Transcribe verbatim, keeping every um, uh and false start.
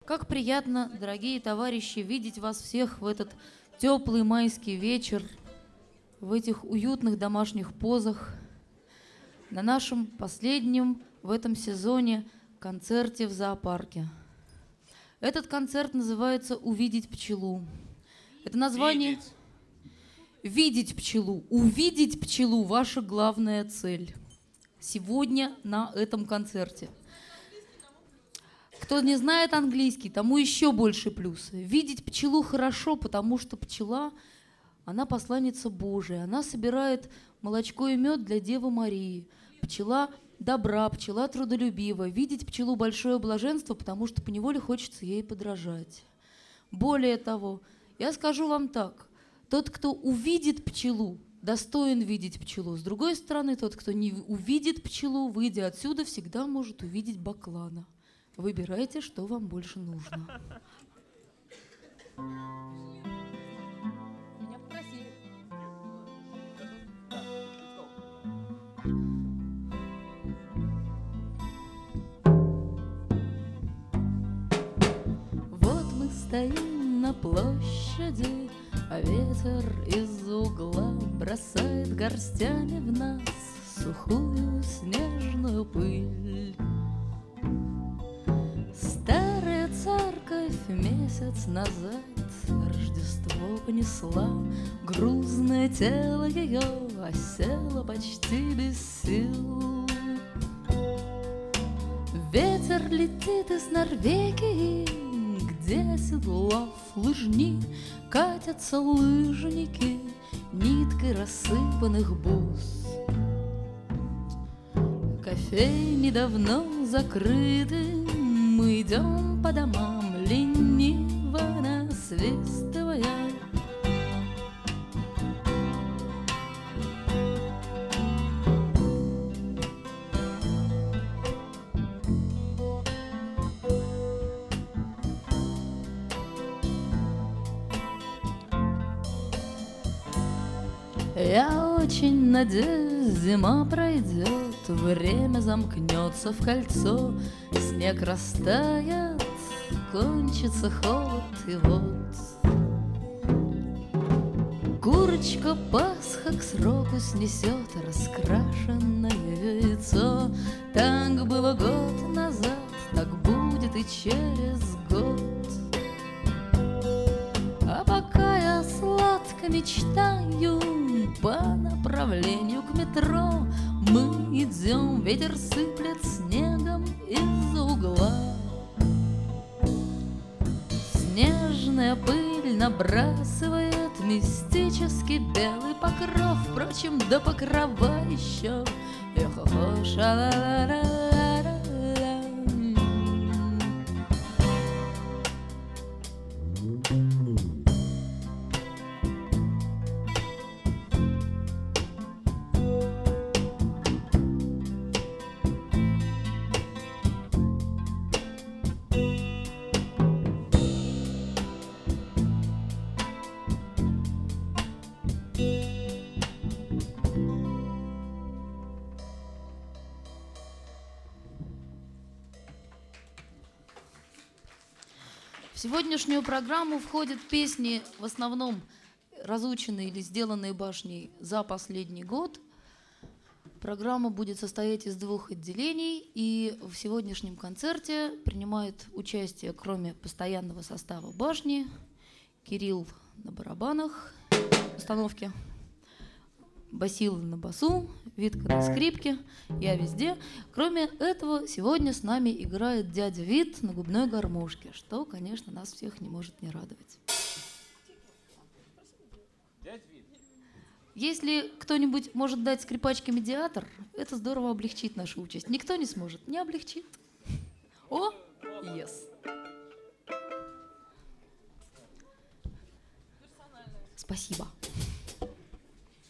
Как приятно, дорогие товарищи, видеть вас всех в этот теплый майский вечер, в этих уютных домашних позах, на нашем последнем в этом сезоне концерте в зоопарке. Этот концерт называется «Увидеть пчелу». Это название... Видеть. Видеть пчелу. Увидеть пчелу – ваша главная цель сегодня на этом концерте. Кто не знает английский, тому еще больше плюсы. Видеть пчелу хорошо, потому что пчела, она посланница Божия. Она собирает молочко и мед для Девы Марии. Пчела добра, пчела трудолюбива. Видеть пчелу – большое блаженство, потому что поневоле хочется ей подражать. Более того, я скажу вам так. Тот, кто увидит пчелу, достоин видеть пчелу. С другой стороны, тот, кто не увидит пчелу, выйдя отсюда, всегда может увидеть баклана. Выбирайте, что вам больше нужно. Меня попросили. Вот мы стоим на площади, а ветер из угла бросает горстями в нас сухую снежную пыль. Старая церковь месяц назад Рождество понесла, грузное тело ее осело почти без сил. Ветер летит из Норвегии, где, оседлав лыжни, катятся лыжники ниткой рассыпанных бус. Кофейни давно закрыты, мы идем по домам, лениво насвистывая. Я очень надеюсь, зима пройдет, время замкнется в кольцо, снег растает, кончится холод, и вот курочка Пасха к сроку снесет раскрашенное яйцо. Так было год назад, так будет и через год. А пока я сладко мечтаю, по направлению к метро мы идем, ветер сыплет снегом из-за угла. Снежная пыль набрасывает мистический белый покров. Впрочем, до покрова еще эхо-хо, ша-ла-ла-ла-ла-ла. В сегодняшнюю программу входят песни, в основном разученные или сделанные Башней за последний год. Программа будет состоять из двух отделений, и в сегодняшнем концерте принимает участие, кроме постоянного состава Башни, Кирилл на барабанах, установке, Басил на басу, Витка на скрипке, я везде. Кроме этого, сегодня с нами играет дядя Вит на губной гармошке, что, конечно, нас всех не может не радовать. Если кто-нибудь может дать скрипачке медиатор, это здорово облегчит нашу участь. Никто не сможет, не облегчит. О, yes. Спасибо.